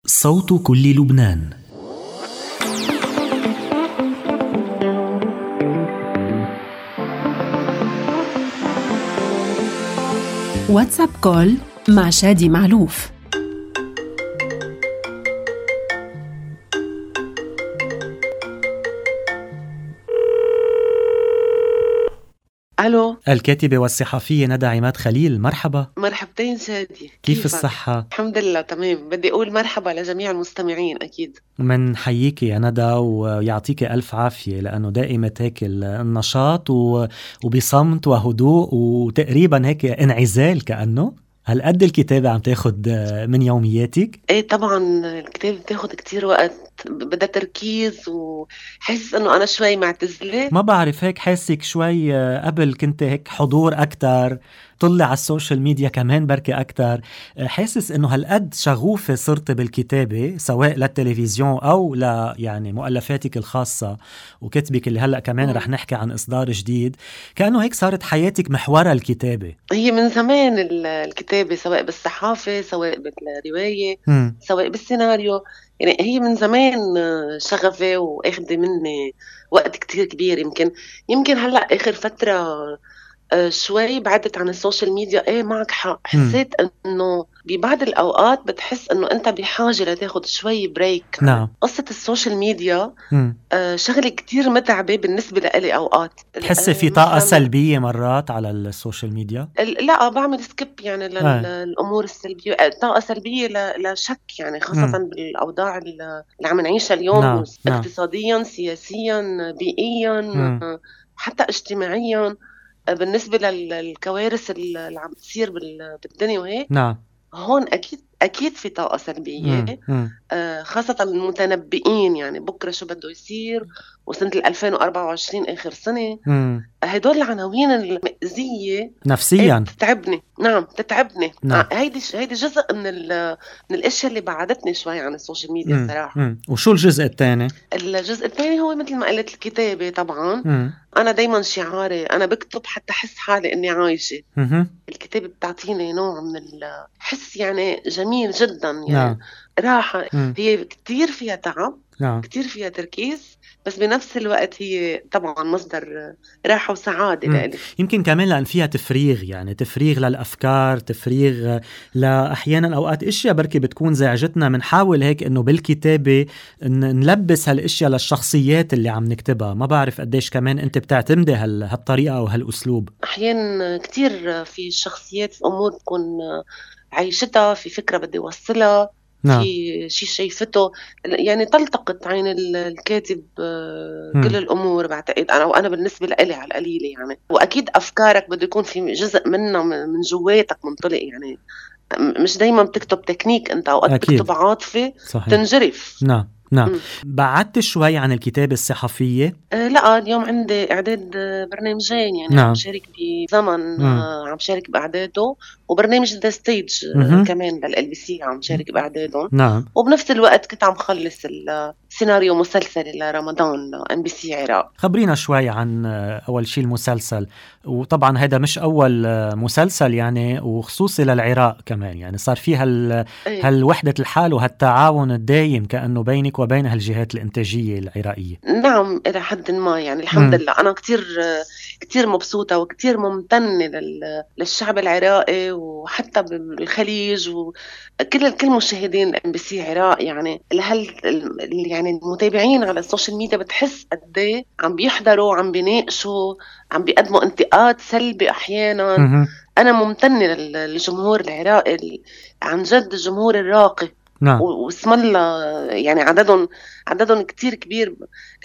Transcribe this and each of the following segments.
صوت كل لبنان. واتساب كول مع شادي معلوف. ألو، الكاتبة والصحفية ندى عماد خليل، مرحبا. مرحبتين شادي، كيف كيفك؟ الصحة؟ الحمد لله تمام. بدي أقول مرحبا لجميع المستمعين أكيد. من حييكي يا ندى ويعطيك ألف عافية، لأنه دائمة هيك النشاط وبصمت وهدوء وتقريبا هيك انعزال، كأنه هالقد الكتابة عم تاخد من يومياتك؟ إيه طبعا الكتاب بتاخد كتير وقت، بدها تركيز، وحاسس إنه أنا شوي معتزلة. ما بعرف، هيك حاسك شوي قبل كنت هيك حضور أكتر، طلع على السوشيال ميديا كمان بركي أكتر. حاسس إنه هالقد شغوفة صرت بالكتابة، سواء للتلفزيون أو يعني مؤلفاتك الخاصة وكتبك اللي هلأ كمان رح نحكي عن إصدار جديد، كأنه هيك صارت حياتك محورها الكتابة. هي من زمان الكتابة، سواء بالصحافة، سواء بالرواية، سواء بالسيناريو. يعني هي من زمان شغفة وأخذ مني وقت كتير كبير. يمكن هلأ آخر فترة شوي بعدت عن السوشيال ميديا. ايه معك حق، حسيت انه ببعض الاوقات بتحس انه انت بحاجة لتاخد شوي بريك عن نعم. قصة السوشيال ميديا. شغلة كتير متعبة بالنسبة لإلي اوقات. تحسي في طاقة سلبية مرات على السوشيال ميديا؟ لا، بعمل سكيب يعني للامور السلبية. طاقة سلبية لا شك، يعني خاصة بالاوضاع اللي عم نعيشها اليوم. نعم. اقتصاديا، سياسيا، بيئيا، حتى اجتماعيا. بالنسبة للكوارث اللي عم تصير بالدنيا وهيك. نعم. هون أكيد في طاقة سلبية. خاصة المتنبئين، يعني بكرة شو بده يصير، وسنة 2024 آخر سنة. هدول العناوين المأزية نفسيا بتتعبني. نعم بتتعبني. نعم. هيدي جزء من الاشياء اللي بعدتني شوي عن السوشيال ميديا صراحة. وشو الجزء الثاني؟ الجزء الثاني هو مثل ما قلت الكتابة طبعا. أنا دايما شعاري أنا بكتب حتى أحس حالي إني عايشة. الكتابة بتعطيني نوع من الحس، يعني جميل جدا، يعني نعم. راحة. هي كتير فيها تعب، نعم. كتير فيها تركيز، بس بنفس الوقت هي طبعا مصدر راحة وسعادة لإلي. يمكن كمان لأن فيها تفريغ، يعني تفريغ للأفكار، تفريغ لأحيانا أوقات إشياء بركي بتكون زعجتنا، منحاول هيك إنه بالكتابة نلبس هالإشياء للشخصيات اللي عم نكتبها. ما بعرف قديش كمان أنت بتعتمدي هالطريقة أو هالأسلوب. أحيانا كتير في الشخصيات في أمور بكون عايشتها، في فكرة بدي وصلها. نعم. في شيء شايفته، يعني تلتقط عين الكاتب كل الأمور. بعتقد أنا بالنسبة لي على القليلة، يعني وأكيد أفكارك بده يكون في جزء منها من جواتك منطلق. يعني مش دايما بتكتب تكنيك، أنت أوقات بتكتب عاطفة. صحيح. تنجرف. نعم. بعدت شوي عن الكتابة الصحفية؟ لا، اليوم عندي إعداد برنامجين، يعني عم شارك بزمن، عم شارك بإعداده، وبرنامج ذا ستيج كمان للLBC عم شارك بإعدادهم. نعم. وبنفس الوقت كنت عم خلص السيناريو مسلسل لرمضان MBC عراق. خبرينا شوي عن أول شيء المسلسل، وطبعا هذا مش أول مسلسل يعني، وخصوصي للعراق كمان، يعني صار فيها هالوحدة الحال وهالتعاون الدايم كأنه بينك وبين هالجهات الإنتاجية العراقية. نعم إلى حد ما، يعني الحمد لله. أنا كتير مبسوطة وكتير ممتنة للشعب العراقي، وحتى بالخليج، وكل مشاهدين MBC عراق. يعني يعني المتابعين على السوشيال ميديا بتحس قد ايه عم بيحضروا، عم بيناقشوا، عم بيقدموا انتقاد سلبي أحيانا. أنا ممتنة للجمهور العراقي، عن جد الجمهور الراقي. نعم. واسم الله، يعني عددهم كتير كبير.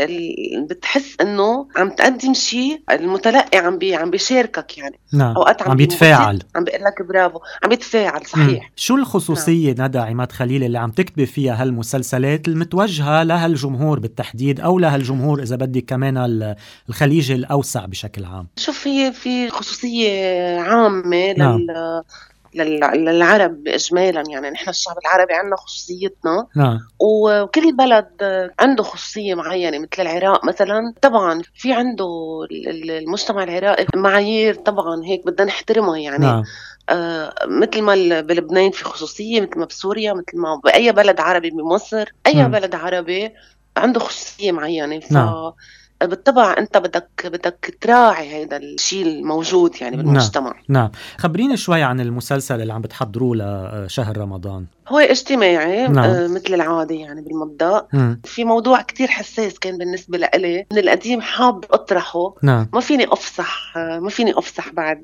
بتحس انه عم تقدم شيء، المتلقي عم بيشاركك، يعني. نعم. اوقات عم بيتفاعل، عم بيقول لك برافو، عم بيتفاعل. صحيح. شو الخصوصية ندى عماد خليل اللي عم تكتبي فيها هالمسلسلات المتوجهة لهالجمهور بالتحديد، او لهالجمهور اذا بدك كمان الخليج الاوسع بشكل عام؟ شوف، هي في خصوصية عامة. نعم. للعرب إجمالا، يعني نحن الشعب العربي عندنا خصوصيتنا. نعم. وكل بلد عنده خصوصية معينة، مثل العراق مثلا. طبعا في عنده المجتمع العراقي معايير طبعا هيك بدنا نحترمها، يعني. نعم. مثل ما بلبنان في خصوصية، مثل ما بسوريا، مثل ما بأي بلد عربي، بمصر أي بلد عربي عنده خصوصية معينة. نعم. بالطبع أنت بدك تراعي هذا الشيء الموجود يعني بالمجتمع. نعم. خبريني شوي عن المسلسل اللي عم بتحضروه لشهر رمضان. هو اجتماعي نعم. مثل العادة يعني بالمبدأ. في موضوع كتير حساس كان بالنسبة لإلي من القديم، حاب أطرحه. نعم. ما فيني أفصح بعد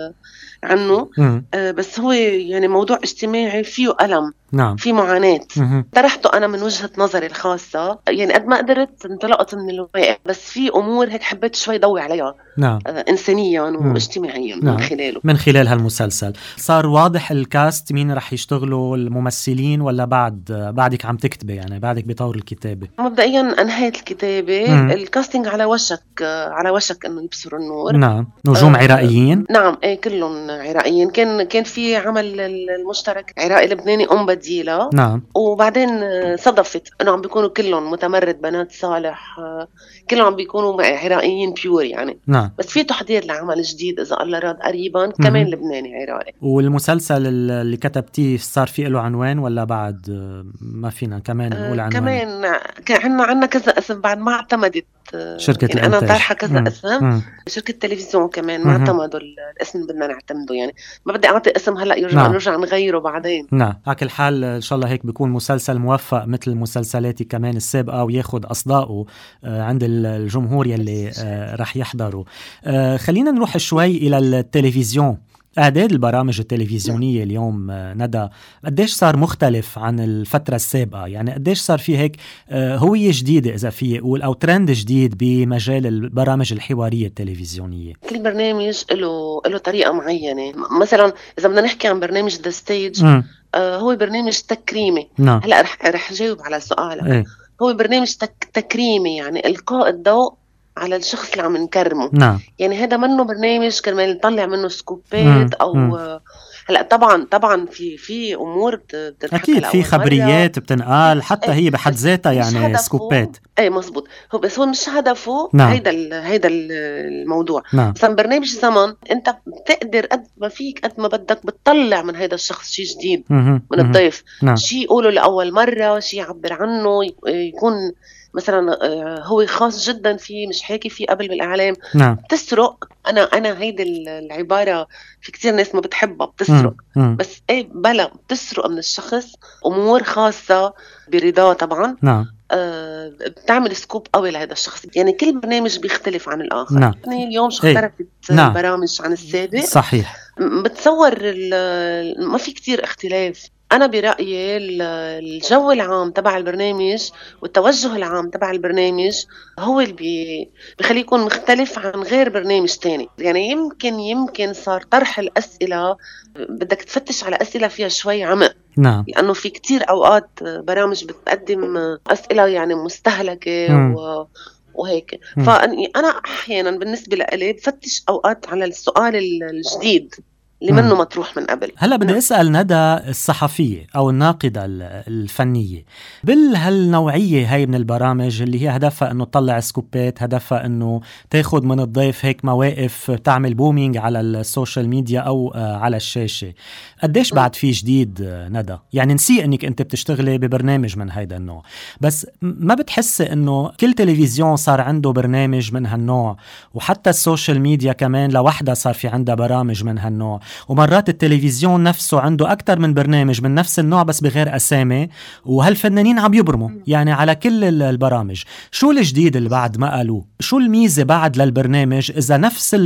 عنه. بس هو يعني موضوع اجتماعي فيه ألم. نعم. في معاناة. طرحته أنا من وجهة نظري الخاصة، يعني قد ما قدرت انطلقت من الواقع، بس في أمور هيك حبيت شوي ضوي عليها. نعم. إنسانيا واجتماعيا. نعم. من خلاله خلال هالمسلسل صار واضح الكاست مين رح يشتغلوا الممثلين، ولا بعدك عم تكتبي، يعني بعدك بطور الكتابة؟ مبدئيا أنهيت الكتابة. الكاستنج على وشك أنه يبصروا النور. نعم. نجوم عراقيين؟ نعم، كلهم عراقيين. كان في عمل المشترك عراقي لبناني بديلة. نعم. وبعدين صدفت انه عم بيكونوا كلهم متمرد بنات صالح، كلهم عم بيكونوا عراقيين بيور يعني. نعم. بس في تحضير لعمل جديد اذا الله راد قريبا كمان لبناني عراقي. والمسلسل اللي كتبتيه صار في له عنوان ولا بعد ما فينا كمان نقول عنوان؟ كمان عنا كذا اسم بعد ما اعتمدت شركة يعني الانتاج. انا طارحه كذا اسم. شركة التلفزيون كمان ما اعتمدوا الاسم اللي بدنا نعتمده، يعني ما بدي اعطي اسم هلا نرجع نغيره بعدين. نعم. على كل حال ان شاء الله هيك بيكون مسلسل موفق مثل المسلسلات كمان السابقة، وياخد اصداءه عند الجمهور يلي رح يحضروا. خلينا نروح شوي الى التلفزيون. اعداد البرامج التلفزيونية اليوم ندى قديش صار مختلف عن الفترة السابقة؟ يعني قديش صار في هيك هوية جديدة إذا في يقول، أو ترند جديد بمجال البرامج الحوارية التلفزيونية؟ كل برنامج له طريقة معينة. مثلا إذا بدنا نحكي عن برنامج The Stage، هو برنامج تكريمي. نعم. هلأ رح جاوب على سؤالك. هو برنامج تكريمي، يعني إلقاء الضوء على الشخص اللي عم نكرمه. نعم. يعني هذا منه برنامج كرمال نطلع منه سكوبات أو هلا طبعا في امور اكيد في خبريات بتنقال حتى هي بحد ذاتها يعني سكوبات. مزبوط. بس هو مش هدفه. نعم. هيدا الموضوع. نعم. مثلا برنامج زمن انت بتقدر قد ما فيك قد ما بدك بتطلع من هيدا الشخص شيء جديد من الضيف. نعم. شيء يقوله لاول مره، شيء يعبر عنه، يكون مثلا هو خاص جدا فيه، مش حاكي فيه قبل بالاعلام. نعم. بتسرق. انا هيدي العباره في كتير ناس ما بتحبها، بتسرق. بس بلا بتسرق من الشخص امور خاصه برضاه طبعا. نعم. بتعمل سكوب قوي لهذا الشخص. يعني كل برنامج بيختلف عن الاخر. نعم. يعني اليوم شو اختلفت البرامج عن السابق. صحيح. بتصور ما في كتير اختلاف. أنا برأيي الجو العام تبع البرنامج والتوجه العام تبع البرنامج هو اللي بيخليه يكون مختلف عن غير برنامج تاني. يعني يمكن صار طرح الأسئلة بدك تفتش على أسئلة فيها شوي عمق. نعم. لأنه في كتير أوقات برامج بتقدم أسئلة يعني مستهلكة وهيك. فأنا أحيانا بالنسبة لي بفتش أوقات على السؤال الجديد اللي منه مطروح من قبل. هلا بدي أسأل ندى الصحفية أو الناقدة الفنية بهالنوعية هاي من البرامج اللي هي هدفها أنه تطلع سكوبات، هدفها أنه تاخد من الضيف هيك مواقف تعمل بومينج على السوشيال ميديا أو على الشاشة. قديش بعد في جديد ندى؟ يعني نسي أنك أنت بتشتغلي ببرنامج من هيدا النوع، بس ما بتحس أنه كل تلفزيون صار عنده برنامج من هالنوع، وحتى السوشيال ميديا كمان لوحدها صار في عندها برامج من هالنوع، ومرات التلفزيون نفسه عنده أكتر من برنامج من نفس النوع بس بغير أسامي، وهالفنانين عم يبرموا يعني على كل البرامج. شو الجديد اللي بعد ما قالوه؟ شو الميزة بعد للبرنامج إذا نفس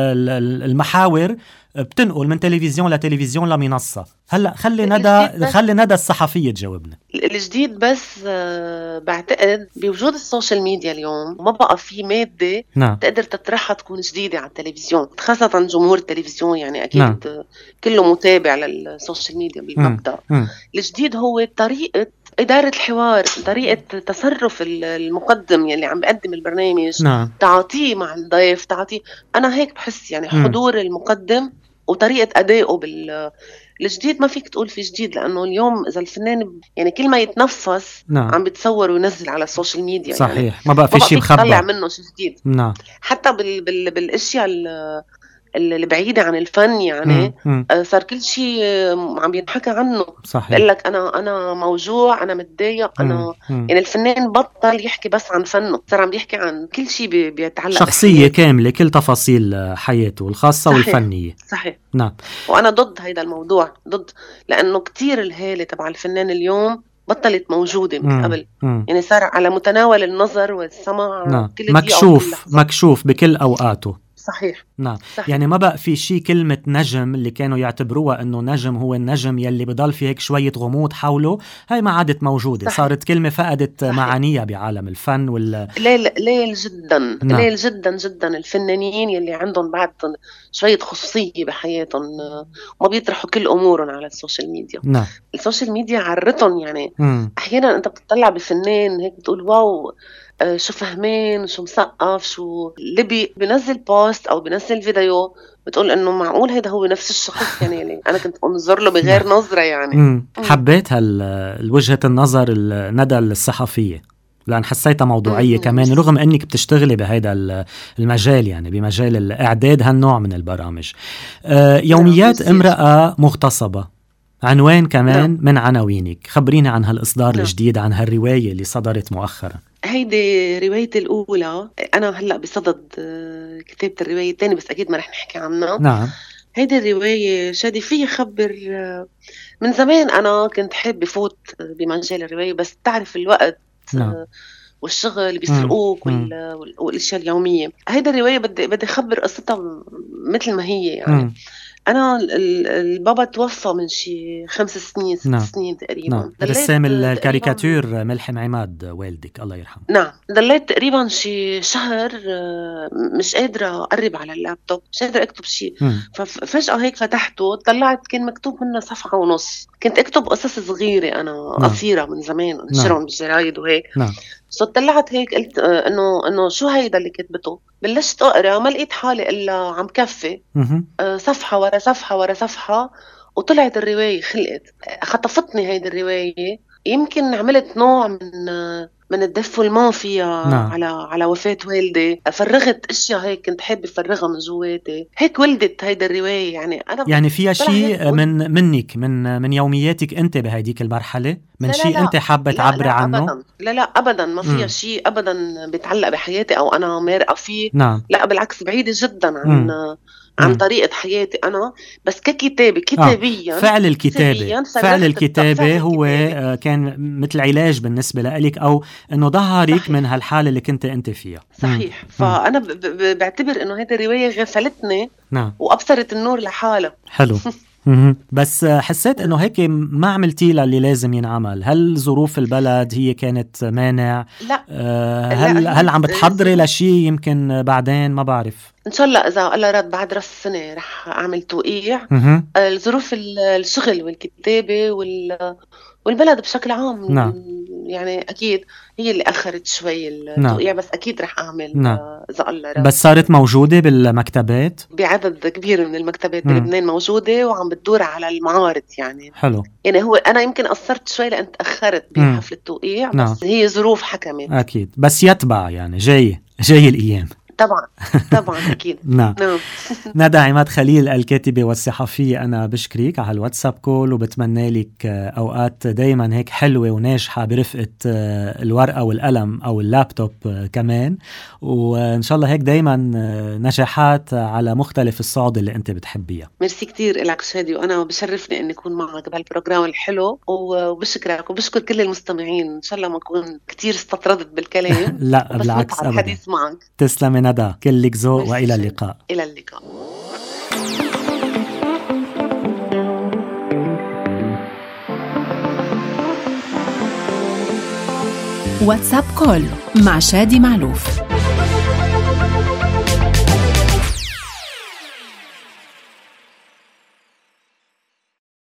المحاور بتنقل من تلفزيون لتلفزيون لمنصة؟ هلا خلي ندى الصحفية تجاوبنا. الجديد بس بعتقد بوجود السوشيال ميديا اليوم ما بقى في مادة نعم. تقدر تطرحها تكون جديدة على التلفزيون، خاصة جمهور التلفزيون يعني أكيد نعم. كله متابع للسوشيال ميديا بالمبدأ. الجديد هو طريقة إدارة الحوار، طريقة تصرف المقدم يلي عم بيقدم البرنامج. نعم. تعاطيه مع الضيف، تعاطيه. أنا هيك بحس يعني حضور المقدم وطريقة أدائه الجديد ما فيك تقول في جديد، لأنه اليوم إذا الفنان يعني كل ما يتنفس نعم. عم بتصور وينزل على السوشيال ميديا. صحيح. يعني ما بقى في شيء مخبى تطلع منه شيء جديد. نعم. حتى بالأشياء اللي بعيدة عن الفن يعني. صار كل شيء عم ينحكى عنه. صحيح. بقول لك أنا موجوع، أنا متضايق، أنا يعني الفنان بطل يحكي بس عن فنه، صار عم بيحكي عن كل شيء بيتعلق شخصية بحياته. كاملة، كل تفاصيل حياته الخاصة صحيح. والفنية. صحيح. نعم. وأنا ضد هيدا الموضوع، ضد، لأنه كتير الهالة تبع الفنان اليوم بطلت موجودة مثل قبل. يعني صار على متناول النظر والسمع. نعم. كل دقيقة وكل لحظة. مكشوف بكل أوقاته. صحيح. نعم. صحيح. يعني ما بقى في شيء كلمة نجم اللي كانوا يعتبروها انه نجم هو النجم يلي بضل في هيك شوية غموض حوله، هاي ما عادت موجودة. صحيح. صارت كلمة فقدت معانيها بعالم الفن ليل جدا. نعم. ليل جدا جدا الفنانين يلي عندهم بعد شوية خصوصية بحياتهم وما بيطرحوا كل أمورهم على السوشيال ميديا. نعم. السوشيال ميديا عرتهم يعني. أحيانا أنت بتطلع بفنان هيك بتقول واو، شو فهمان، شو مثقف، شو اللي بينزل بوست أو بينزل فيديو بتقول إنه معقول هيدا هو نفس الشخص يعني أنا كنت أنظر له بغير نظرة يعني. حبيت الوجهة النظر الندى الصحفية، لأن حسيتها موضوعية كمان، رغم أنك بتشتغلي بهذا المجال، يعني بمجال الإعداد هالنوع من البرامج. يوميات امرأة مغتصبة عنوان كمان من عناوينك، خبريني عن هالإصدار الجديد، عن هالرواية اللي صدرت مؤخرا. هيدي روايتي الأولى، أنا هلأ بصدد كتابة الرواية الثانية بس أكيد ما رح نحكي عنها. نعم. هيدي الرواية شادي فيه خبر من زمان أنا كنت حابة فوت بمجال الرواية، بس تعرف الوقت. نعم. والشغل بيسرقوك والاشياء اليوميه. هيدا الروايه بدي اخبر قصتها مثل ما هي يعني. انا البابا توفى من شي 5 سنين 6 سنين تقريبا. نعم. رسام الكاريكاتير ملحم عماد والدك الله يرحمه. نعم. ضليت تقريبا شي شهر مش قادرة أقرب على اللابتوب، مش قادرة أكتب شي. ففجأة هيك فتحته طلعت كان مكتوب منه صفحة ونص. كنت أكتب قصص صغيرة أنا قصيرة من زمان أنشرهم بالجرايد وهيك. طلعت هيك قلت إنه شو هيدا اللي كتبته. بلشت أقرأ ما لقيت حالي إلا عم كفي صفحة ورا صفحة ورا صفحة، وطلعت الرواية خلقت. خطفتني هيدي الرواية. يمكن عملت نوع من الدف والماء فيها. على وفاة والدي. فرغت اشياء هيك كنت حابة افرغها من جواتي، هيك ولدت هيدا الرواية. يعني انا يعني فيها شيء منك من يومياتك انت بهديك المرحلة، من شيء انت حابة تعبري عنه؟ أبداً. لا ابدا ما فيها شيء ابدا بيتعلق بحياتي او انا مارقة فيه. لا بالعكس، بعيدة جدا عن طريقة حياتي أنا. بس كتابيا فعل الكتابة هو كان مثل علاج بالنسبة لك، أو أنه ظهرك من هالحالة اللي كنت أنت فيها. صحيح. فأنا بعتبر أنه هذه الرواية غسلتني. وأبصرت النور لحالة. حلو. بس حسيت انه هيك ما عملتي لها اللي لازم ينعمل. هل ظروف البلد هي كانت مانع؟ لا. هل عم بتحضري لشيء يمكن بعدين؟ ما بعرف. ان شاء الله اذا الله راد بعد راس السنه رح اعمل توقيع. الظروف الشغل والكتابه والبلد بشكل عام. يعني اكيد هي اللي اخرت شوي التوقيع. بس اكيد رح اعمل اذا الله راد. بس صارت موجوده بالمكتبات؟ بعدد كبير من المكتبات بلبنان موجوده، وعم بتدور على المعارض يعني. حلو. يعني هو انا يمكن قصرت شوي لان تاخرت بحفل التوقيع. بس هي ظروف حكمت اكيد. بس يتبع يعني جاي الايام. طبعا أكيد. نعم. ندى عماد خليل الكاتبة والصحفية، أنا بشكرك على الواتساب كول، وبتمنى لك أوقات دايما هيك حلوة وناجحة برفقة الورقة والقلم أو اللابتوب كمان، وإن شاء الله هيك دايما نجاحات على مختلف الصعود اللي أنت بتحبيها. ميرسي كتير لك شادي، وأنا بشرفني أن أكون معك بهالبروجرام الحلو، وبشكرك وبشكر كل المستمعين. إن شاء الله ما أكون كتير استطردت بالكلام. لا بالعكس أبدا. الحديث معك. تسلمي ندى، كلك ذوق، وإلى اللقاء. إلى اللقاء. واتساب كول مع شادي معلوف.